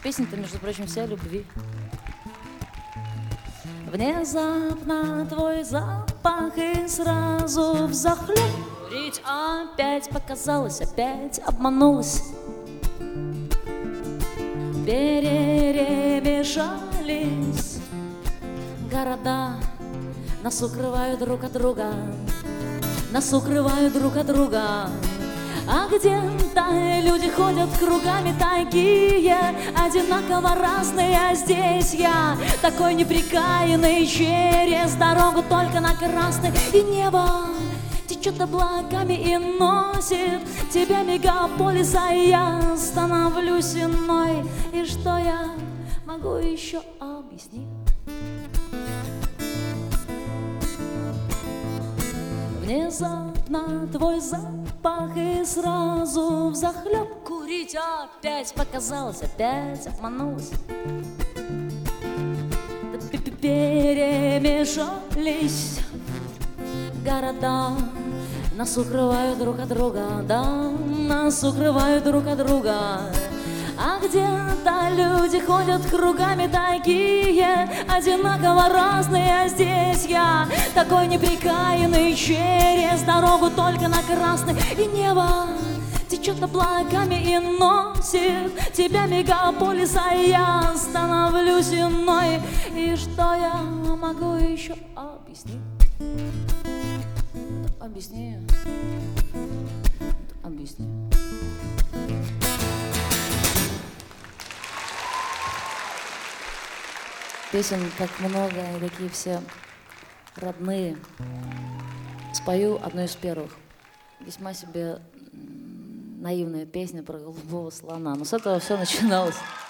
Песня-то, между прочим, вся о любви. Внезапно твой запах и сразу взахлеб. Курить опять показалось, опять обманулась. Перемешались города, нас укрывают друг от друга, нас укрывают друг от друга. А где-то люди ходят кругами такие, одинаково разные, а здесь я такой неприкаянный, через дорогу только на красный. И небо течет облаками и носит тебя мегаполиса, и я становлюсь иной. И что я могу еще объяснить? Внезапно твой запах и сразу взахлеб. Курить опять показалось, опять обманулась. Перемешались города, нас укрывают друг от друга, да, нас укрывают друг от друга. А где-то люди ходят кругами такие, одинаково разные, а здесь я такой неприкаянный, через дорогу только на красный. И небо течет облаками и носит тебя мегаполиса, и я становлюсь иной. И что я могу еще объяснить? Объясни. Объясни. Песен так много, и такие все родные. Спою одну из первых. Весьма себе наивная песня про голубого слона. Но с этого все начиналось.